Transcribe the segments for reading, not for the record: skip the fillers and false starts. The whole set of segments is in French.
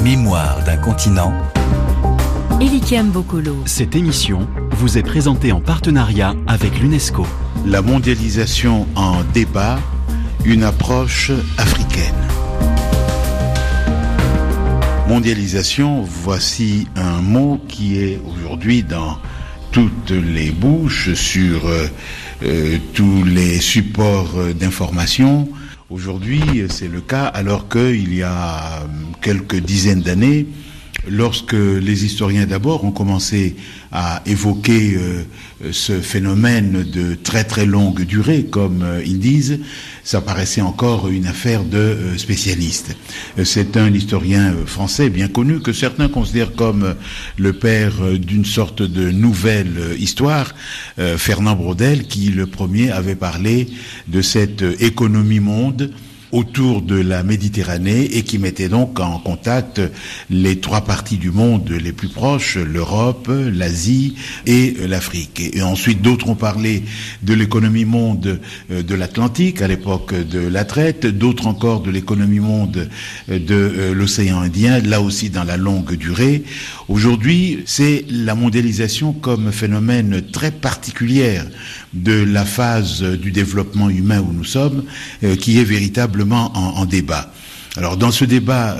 Mémoire d'un continent. Elikiam Bokolo. Cette émission vous est présentée en partenariat avec l'UNESCO. La mondialisation en débat, une approche africaine. Mondialisation, voici un mot qui est aujourd'hui dans toutes les bouches, sur tous les supports d'information. Aujourd'hui, c'est le cas, alors qu'il y a quelques dizaines d'années, lorsque les historiens d'abord ont commencé à évoquer ce phénomène de très très longue durée, comme ils disent, ça paraissait encore une affaire de spécialistes. C'est un historien français bien connu que certains considèrent comme le père d'une sorte de nouvelle histoire, Fernand Braudel, qui le premier avait parlé de cette économie monde autour de la Méditerranée et qui mettait donc en contact les trois parties du monde les plus proches, l'Europe, l'Asie et l'Afrique. Et ensuite, d'autres ont parlé de l'économie monde de l'Atlantique à l'époque de la traite, d'autres encore de l'économie monde de l'océan Indien, là aussi dans la longue durée. Aujourd'hui, c'est la mondialisation comme phénomène très particulière de la phase du développement humain où nous sommes, qui est véritablement en débat. Alors dans ce débat,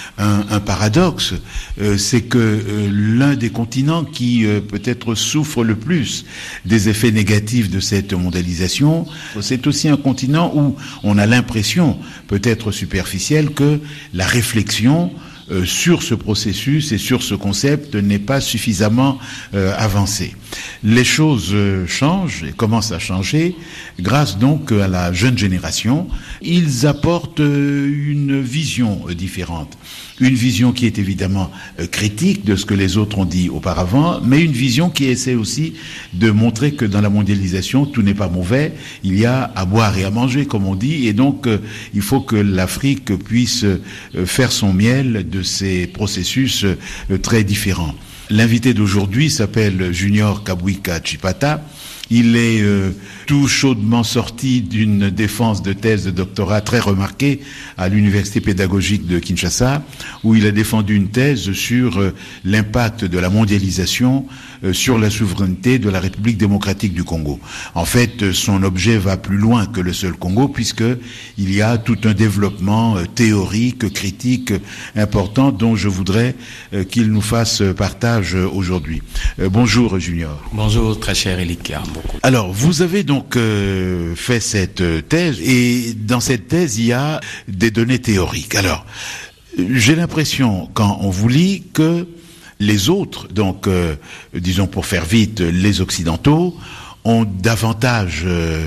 un paradoxe, c'est que l'un des continents qui peut-être souffre le plus des effets négatifs de cette mondialisation, c'est aussi un continent où on a l'impression, peut-être superficielle, que la réflexion sur ce processus et sur ce concept n'est pas suffisamment avancée. Les choses changent et commencent à changer grâce donc à la jeune génération. Ils apportent une vision différente. Une vision qui est évidemment critique de ce que les autres ont dit auparavant, mais une vision qui essaie aussi de montrer que dans la mondialisation, tout n'est pas mauvais. Il y a à boire et à manger, comme on dit, et donc il faut que l'Afrique puisse faire son miel de ces processus très différents. L'invité d'aujourd'hui s'appelle Junior Kabwika Chipata. Il est tout chaudement sorti d'une défense de thèse de doctorat très remarquée à l'Université pédagogique de Kinshasa, où il a défendu une thèse sur l'impact de la mondialisation sur la souveraineté de la République démocratique du Congo. En fait, son objet va plus loin que le seul Congo, puisqu'il y a tout un développement théorique, critique important, dont je voudrais qu'il nous fasse partage aujourd'hui. Bonjour Junior. Bonjour très cher Elikiam. Alors, vous avez donc fait cette thèse, et dans cette thèse, il y a des données théoriques. Alors, j'ai l'impression, quand on vous lit, que les autres, donc, disons pour faire vite, les Occidentaux, ont davantage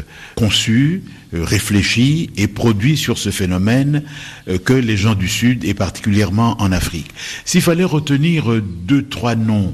conçu, réfléchi et produit sur ce phénomène que les gens du Sud, et particulièrement en Afrique. S'il fallait retenir 2-3 noms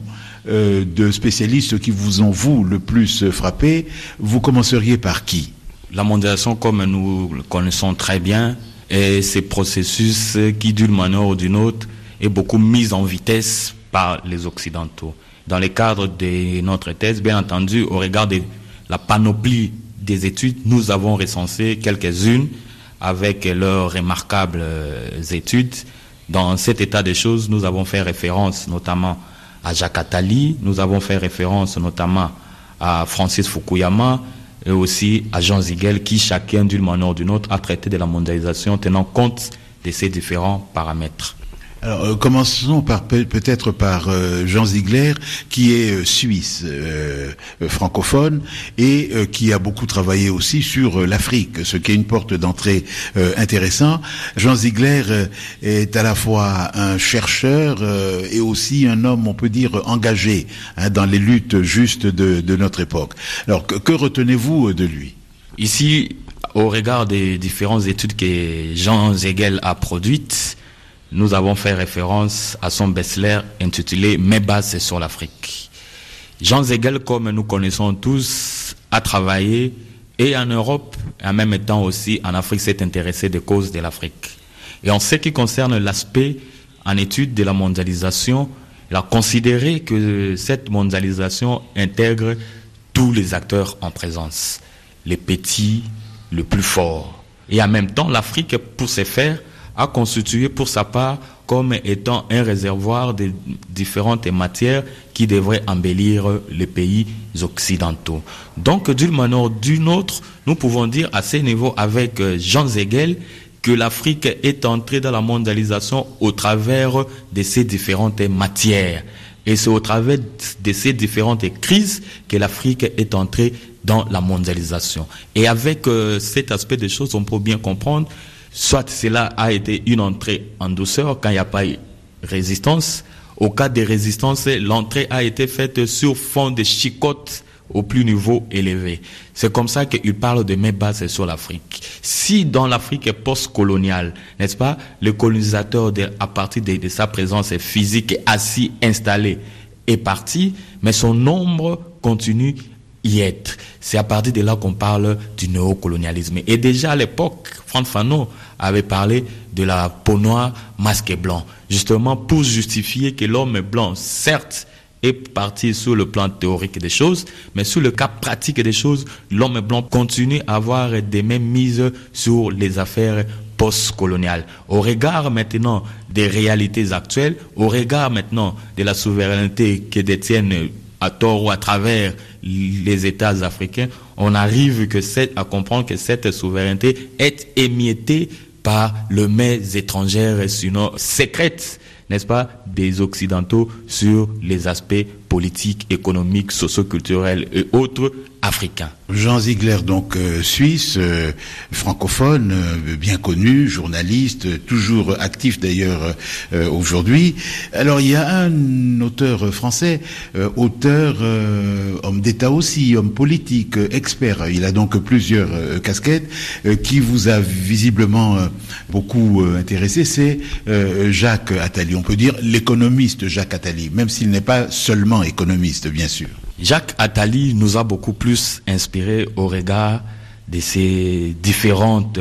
de spécialistes qui vous ont, vous, le plus frappé, vous commenceriez par qui? La mondialisation, comme nous le connaissons très bien, est ce processus qui, d'une manière ou d'une autre, est beaucoup mis en vitesse par les Occidentaux. Dans le cadre de notre thèse, bien entendu, au regard de la panoplie des études, nous avons recensé quelques-unes avec leurs remarquables études. Dans cet état des choses, nous avons fait référence notamment à Jacques Attali, nous avons fait référence notamment à Francis Fukuyama et aussi à Jean Ziegel, qui chacun d'une manière ou d'une autre a traité de la mondialisation tenant compte de ces différents paramètres. Alors, commençons peut-être par Jean Ziegler, qui est suisse, francophone, et qui a beaucoup travaillé aussi sur l'Afrique, ce qui est une porte d'entrée intéressante. Jean Ziegler est à la fois un chercheur et aussi un homme, on peut dire, engagé dans les luttes justes de notre époque. Alors, que retenez-vous de lui? Ici, au regard des différentes études que Jean Ziegel a produites, nous avons fait référence à son best-seller intitulé « Mes bases sur l'Afrique ». Jean Ziegel, comme nous connaissons tous, a travaillé et en Europe, et en même temps aussi en Afrique, s'est intéressé des causes de l'Afrique. Et en ce qui concerne l'aspect en étude de la mondialisation, il a considéré que cette mondialisation intègre tous les acteurs en présence, les petits, les plus forts. Et en même temps, l'Afrique, pour ce faire, a constitué pour sa part comme étant un réservoir de différentes matières qui devraient embellir les pays occidentaux. Donc, d'une manière ou d'une autre, nous pouvons dire à ce niveau avec Jean Zegel que l'Afrique est entrée dans la mondialisation au travers de ces différentes matières. Et c'est au travers de ces différentes crises que l'Afrique est entrée dans la mondialisation. Et avec cet aspect des choses, on peut bien comprendre, soit cela a été une entrée en douceur quand il n'y a pas eu résistance. Au cas des résistances, l'entrée a été faite sur fond de chicotes au plus niveau élevé. C'est comme ça qu'il parle de mes bases sur l'Afrique. Si dans l'Afrique post-coloniale, n'est-ce pas, le colonisateur, à partir de sa présence physique assis, installé, est parti, mais son nombre continue y être. C'est à partir de là qu'on parle du néocolonialisme. Et déjà à l'époque, Frantz Fanon avait parlé de la peau noire, masque blanc, justement pour justifier que l'homme blanc, certes, est parti sur le plan théorique des choses, mais sur le cas pratique des choses, l'homme blanc continue à avoir des mêmes mises sur les affaires post-coloniales. Au regard maintenant des réalités actuelles, au regard maintenant de la souveraineté que détiennent à tort ou à travers les États africains, on arrive à comprendre que cette souveraineté est émiettée par les mains étrangères, sinon secrètes, n'est-ce pas, des Occidentaux sur les aspects politiques, économiques, socio-culturels et autres africains. Jean Ziegler, donc suisse, francophone, bien connu, journaliste, toujours actif d'ailleurs aujourd'hui. Alors il y a un auteur français, homme d'État aussi, homme politique, expert. Il a donc plusieurs casquettes qui vous a visiblement beaucoup intéressé. C'est Jacques Attali. On peut dire l'économiste Jacques Attali, même s'il n'est pas seulement économiste, bien sûr. Jacques Attali nous a beaucoup plus inspiré au regard de ses différentes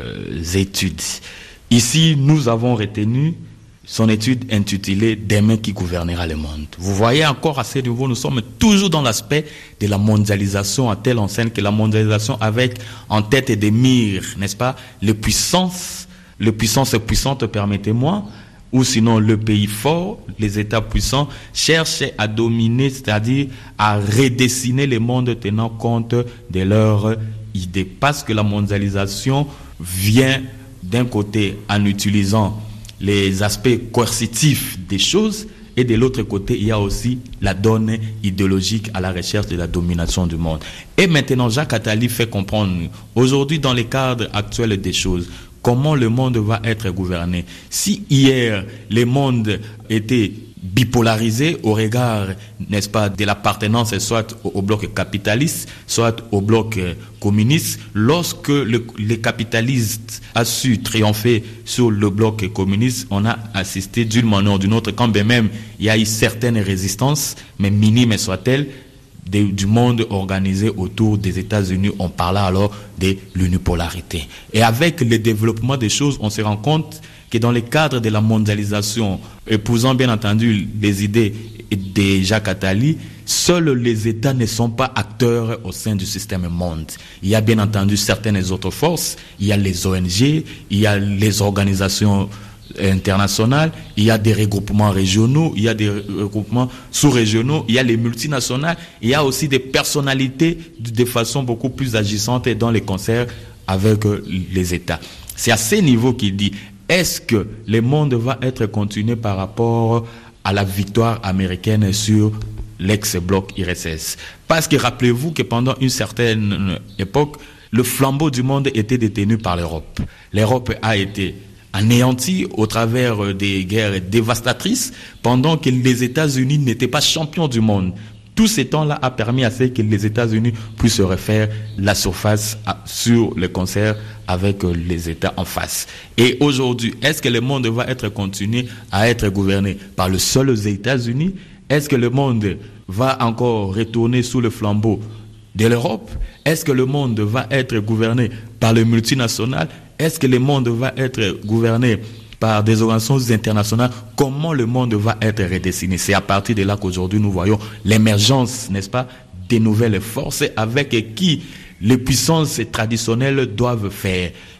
études. Ici, nous avons retenu son étude intitulée « Demain qui gouvernera le monde ». Vous voyez encore à ce niveau, nous sommes toujours dans l'aspect de la mondialisation à telle enseigne que la mondialisation avec en tête des mires, n'est-ce pas, les puissances puissantes, permettez-moi, ou sinon le pays fort, les États puissants, cherchent à dominer, c'est-à-dire à redessiner le monde tenant compte de leurs idées. Parce que la mondialisation vient d'un côté en utilisant les aspects coercitifs des choses, et de l'autre côté, il y a aussi la donne idéologique à la recherche de la domination du monde. Et maintenant, Jacques Attali fait comprendre, aujourd'hui, dans les cadres actuels des choses, comment le monde va être gouverné. Si hier, le monde était bipolarisé au regard, n'est-ce pas, de l'appartenance soit au bloc capitaliste, soit au bloc communiste, lorsque le capitaliste a su triompher sur le bloc communiste, on a assisté d'une manière ou d'une autre, quand bien même il y a eu certaines résistances, mais minimes soient-elles, du monde organisé autour des États-Unis. On parlait alors de l'unipolarité. Et avec le développement des choses, on se rend compte que dans le cadre de la mondialisation, épousant bien entendu les idées de Jacques Attali, seuls les États ne sont pas acteurs au sein du système monde. Il y a bien entendu certaines autres forces, il y a les ONG, il y a les organisations internationales, il y a des regroupements régionaux, il y a des regroupements sous-régionaux, il y a les multinationales, il y a aussi des personnalités de façon beaucoup plus agissante dans les concerts avec les États. C'est à ce niveau qu'il dit, est-ce que le monde va être continué par rapport à la victoire américaine sur l'ex-bloc URSS? Parce que rappelez-vous que pendant une certaine époque, le flambeau du monde était détenu par l'Europe. L'Europe a été anéanti au travers des guerres dévastatrices pendant que les États-Unis n'étaient pas champions du monde. Tout ce temps-là a permis à ce que les États-Unis puissent se refaire la surface sur le concert avec les États en face. Et aujourd'hui, est-ce que le monde va être continué à être gouverné par le seul États-Unis? Est-ce que le monde va encore retourner sous le flambeau de l'Europe? Est-ce que le monde va être gouverné par les multinationales? Est-ce que le monde va être gouverné par des organisations internationales? Comment le monde va être redessiné? C'est à partir de là qu'aujourd'hui nous voyons l'émergence, n'est-ce pas, des nouvelles forces avec qui les puissances traditionnelles doivent faire.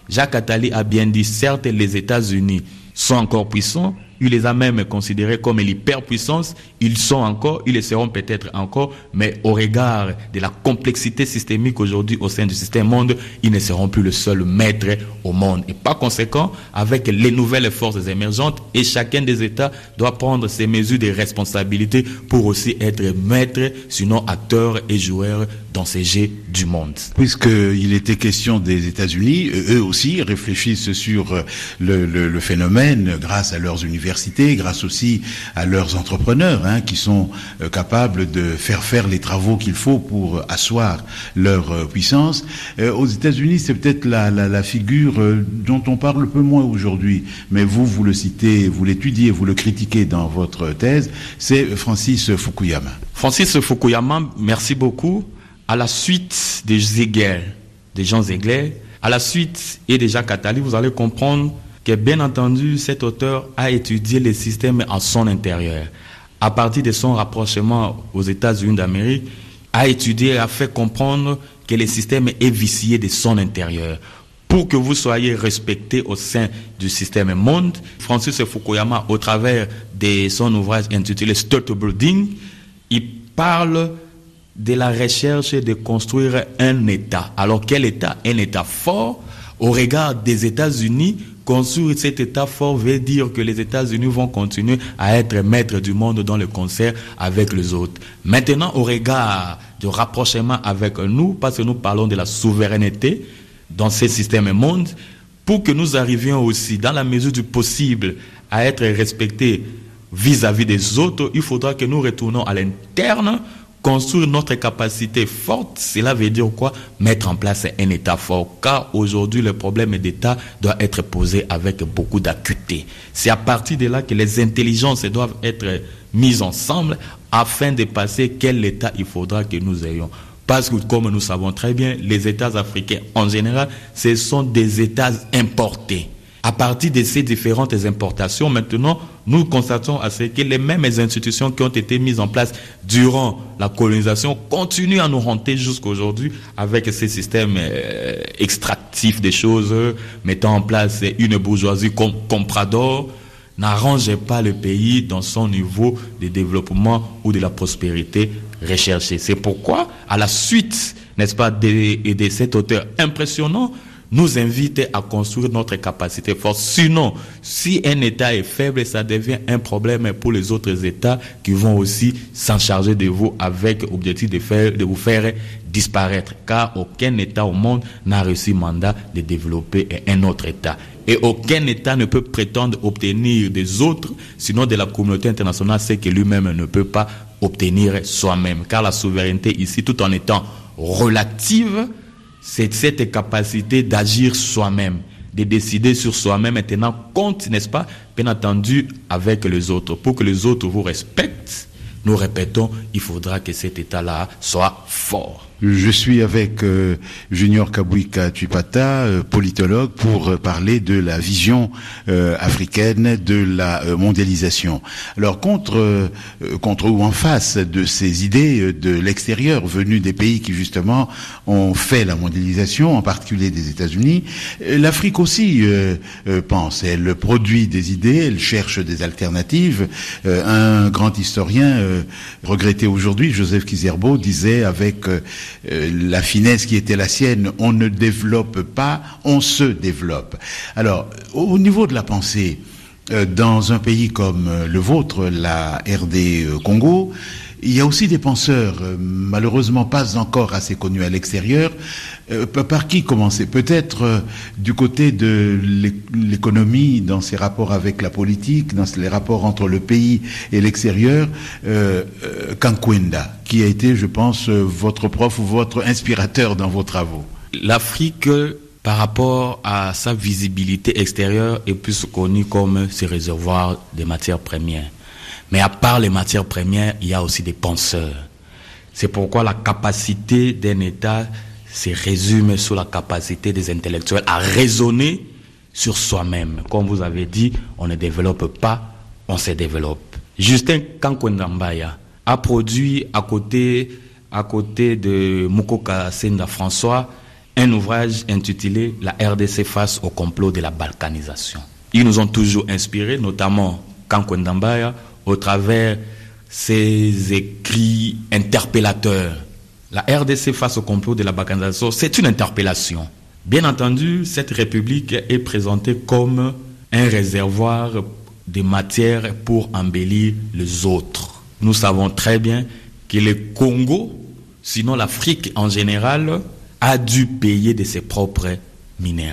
Jacques Attali a bien dit, certes, les États-Unis sont encore puissants, il les a même considérés comme l'hyperpuissance, ils sont encore, ils le seront peut-être encore, mais au regard de la complexité systémique aujourd'hui au sein du système monde, ils ne seront plus le seul maître au monde. Et par conséquent, avec les nouvelles forces émergentes, et chacun des États doit prendre ses mesures de responsabilité pour aussi être maître, sinon acteur et joueur dans ces jeux du monde. Puisqu'il était question des États-Unis, eux aussi réfléchissent sur le phénomène grâce à leurs universités, grâce aussi à leurs entrepreneurs qui sont capables de faire les travaux qu'il faut pour asseoir leur puissance. Aux États-Unis, c'est peut-être la figure dont on parle peu moins aujourd'hui, mais vous le citez, vous l'étudiez, vous le critiquez dans votre thèse, c'est Francis Fukuyama. Francis Fukuyama, merci beaucoup. À la suite de Jean Ziegler, à la suite et de Jacques Attali, vous allez comprendre que bien entendu, cet auteur a étudié les systèmes en son intérieur. À partir de son rapprochement aux États-Unis d'Amérique, a étudié, a fait comprendre que le système est vicié de son intérieur. Pour que vous soyez respecté au sein du système monde, Francis Fukuyama, au travers de son ouvrage intitulé State Building, il parle de la recherche de construire un État. Alors quel État? Un État fort. Au regard des États-Unis, construire cet État fort veut dire que les États-Unis vont continuer à être maîtres du monde dans le concert avec les autres. Maintenant, au regard du rapprochement avec nous, parce que nous parlons de la souveraineté dans ces systèmes monde, pour que nous arrivions aussi, dans la mesure du possible, à être respectés vis-à-vis des autres, il faudra que nous retournons à l'interne, construire notre capacité forte. Cela veut dire quoi? Mettre en place un État fort. Car aujourd'hui, le problème d'État doit être posé avec beaucoup d'acuité. C'est à partir de là que les intelligences doivent être mises ensemble afin de passer quel État il faudra que nous ayons. Parce que, comme nous savons très bien, les États africains, en général, ce sont des États importés. À partir de ces différentes importations, maintenant, nous constatons à ce que les mêmes institutions qui ont été mises en place durant la colonisation continuent à nous hanter jusqu'à aujourd'hui avec ces systèmes extractifs des choses, mettant en place une bourgeoisie comprador, n'arrange pas le pays dans son niveau de développement ou de la prospérité recherchée. C'est pourquoi, à la suite, n'est-ce pas, de cet auteur impressionnant, nous invite à construire notre capacité forte. Sinon, si un État est faible, ça devient un problème pour les autres États qui vont aussi s'en charger de vous avec l'objectif de vous faire disparaître. Car aucun État au monde n'a reçu mandat de développer un autre État. Et aucun État ne peut prétendre obtenir des autres, sinon de la communauté internationale, ce que lui-même ne peut pas obtenir soi-même. Car la souveraineté ici, tout en étant relative, c'est cette capacité d'agir soi-même, de décider sur soi-même en tenant compte, n'est-ce pas, bien entendu, avec les autres. Pour que les autres vous respectent, nous répétons, il faudra que cet État-là soit fort. Je suis avec Junior Kabwika Tuipata, politologue, pour parler de la vision africaine de la mondialisation. Alors contre ou en face de ces idées de l'extérieur venues des pays qui justement ont fait la mondialisation, en particulier des États-Unis, l'Afrique aussi pense. Elle produit des idées, elle cherche des alternatives. Un grand historien regretté aujourd'hui, Joseph Kizerbo, disait avec la finesse qui était la sienne, on ne développe pas, on se développe. Alors, au niveau de la pensée, dans un pays comme le vôtre, la RD Congo, il y a aussi des penseurs, malheureusement pas encore assez connus à l'extérieur. Par qui commencer? Peut-être du côté de l'économie, dans ses rapports avec la politique, dans les rapports entre le pays et l'extérieur, Kankwenda, qui a été, je pense, votre prof ou votre inspirateur dans vos travaux. L'Afrique, par rapport à sa visibilité extérieure, est plus connue comme ses réservoirs de matières premières. Mais à part les matières premières, il y a aussi des penseurs. C'est pourquoi la capacité d'un État se résume sur la capacité des intellectuels à raisonner sur soi-même. Comme vous avez dit, on ne développe pas, on se développe. Justin Kankwenda Mbaya a produit à côté de Mukoka Senda François un ouvrage intitulé « La RDC face au complot de la balkanisation ». Ils nous ont toujours inspirés, notamment Kankwé Ndambaya, au travers ses écrits interpellateurs. La RDC face au complot de la balkanisation, c'est une interpellation. Bien entendu, cette république est présentée comme un réservoir de matière pour embellir les autres. Nous savons très bien que le Congo, sinon l'Afrique en général, a dû payer de ses propres minéraux.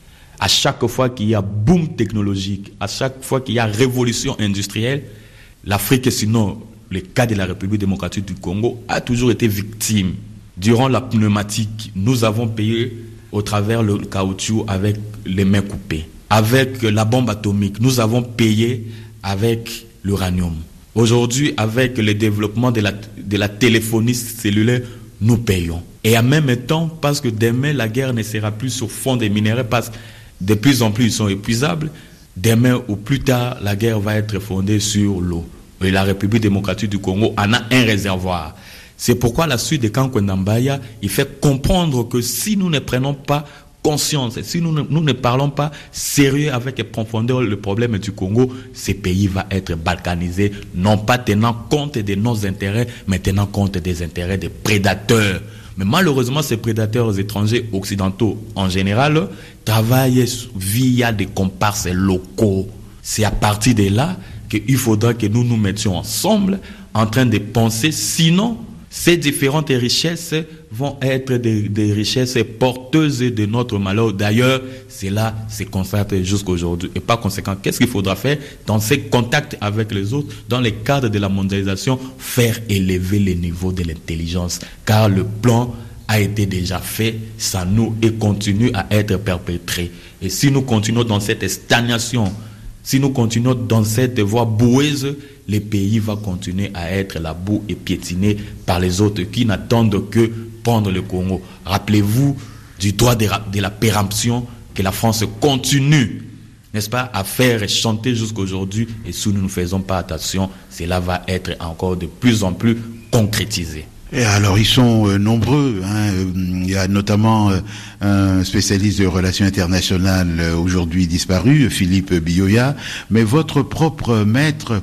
À chaque fois qu'il y a boom technologique, à chaque fois qu'il y a révolution industrielle, l'Afrique, sinon le cas de la République démocratique du Congo, a toujours été victime. Durant la pneumatique, nous avons payé au travers le caoutchouc avec les mains coupées. Avec la bombe atomique, nous avons payé avec l'uranium. Aujourd'hui, avec le développement de la téléphonie cellulaire, nous payons. Et en même temps, parce que demain, la guerre ne sera plus sur fond des minéraux, parce que de plus en plus, ils sont épuisables. Demain ou plus tard, la guerre va être fondée sur l'eau. Et la République démocratique du Congo en a un réservoir. C'est pourquoi la suite de Kankwé Ndambaya, il fait comprendre que si nous ne prenons pas conscience, si nous ne parlons pas sérieux avec profondeur le problème du Congo, ce pays va être balkanisé, non pas tenant compte de nos intérêts, mais tenant compte des intérêts des prédateurs. Mais malheureusement, ces prédateurs étrangers occidentaux, en général, travaillent via des comparses locaux. C'est à partir de là qu'il faudra que nous nous mettions ensemble en train de penser, sinon ces différentes richesses vont être des richesses porteuses de notre malheur. D'ailleurs, cela se constate jusqu'à aujourd'hui. Et par conséquent, qu'est-ce qu'il faudra faire dans ces contacts avec les autres, dans le cadre de la mondialisation, faire élever le niveau de l'intelligence. Car le plan a été déjà fait, ça nous et continue à être perpétré. Et si nous continuons dans cette stagnation, si nous continuons dans cette voie boueuse, le pays va continuer à être la boue et piétiné par les autres qui n'attendent que prendre le Congo. Rappelez-vous du droit de la péremption que la France continue, n'est-ce pas, à faire chanter jusqu'à aujourd'hui. Et si nous ne faisons pas attention, cela va être encore de plus en plus concrétisé. Et alors, ils sont nombreux. Il y a notamment un spécialiste de relations internationales aujourd'hui disparu, Philippe Biyoya. Mais votre propre maître,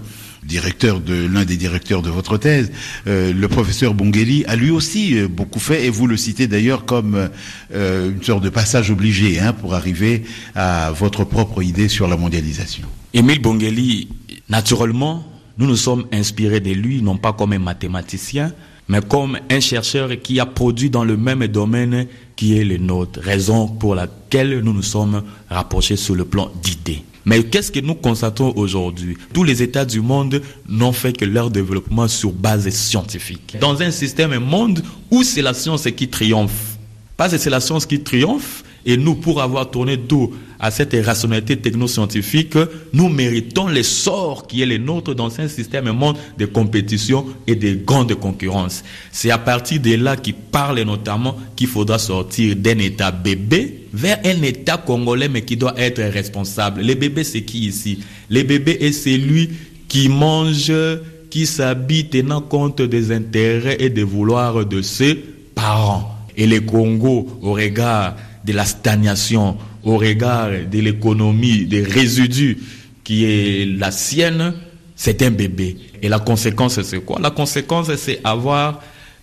l'un des directeurs de votre thèse, le professeur Bongeli, a lui aussi beaucoup fait, et vous le citez d'ailleurs comme une sorte de passage obligé pour arriver à votre propre idée sur la mondialisation. Émile Bongeli, naturellement, nous nous sommes inspirés de lui, non pas comme un mathématicien, mais comme un chercheur qui a produit dans le même domaine qui est le nôtre, raison pour laquelle nous nous sommes rapprochés sur le plan d'idées. Mais qu'est-ce que nous constatons aujourd'hui? Tous les États du monde n'ont fait que leur développement sur base scientifique. Dans un système monde où c'est la science qui triomphe. Parce que c'est la science qui triomphe, et nous, pour avoir tourné dos à cette rationalité technoscientifique, nous méritons l'essor qui est le nôtre dans un système monde de compétition et de grande concurrence. C'est à partir de là qu'il parle notamment qu'il faudra sortir d'un État bébé vers un État congolais, mais qui doit être responsable. Les bébés, c'est qui ici? Les bébés, est celui qui mange, qui s'habille tenant compte des intérêts et des vouloirs de ses parents. Et le Congo, au regard de la stagnation, au regard de l'économie, des résidus qui est la sienne, c'est un bébé. Et la conséquence, c'est quoi? La conséquence, c'est avoir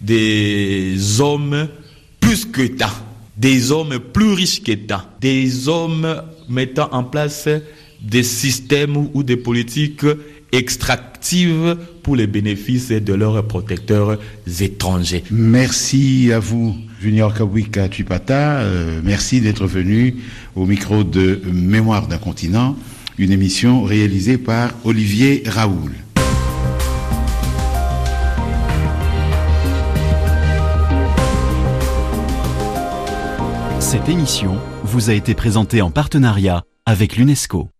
des hommes plus que tant, des hommes plus riches que tant, des hommes mettant en place des systèmes ou des politiques extractives pour les bénéfices de leurs protecteurs étrangers. Merci à vous, Junior Kabwika Chipata. Merci d'être venu au micro de Mémoire d'un continent, une émission réalisée par Olivier Raoul. Cette émission vous a été présentée en partenariat avec l'UNESCO.